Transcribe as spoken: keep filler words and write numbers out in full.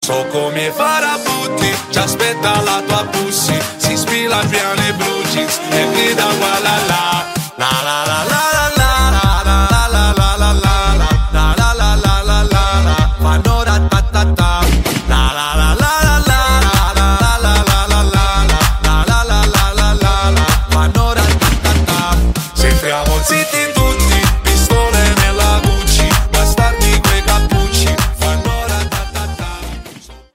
So come farabutti, ci aspetta la tua pussy, si spila piano i blue jeans e grida qua la la la la la la la la la la la la la la la la la la la fanno ratatata la la la la la la la la la la la la la la la la la fanno ratatata. Se entriamo zitti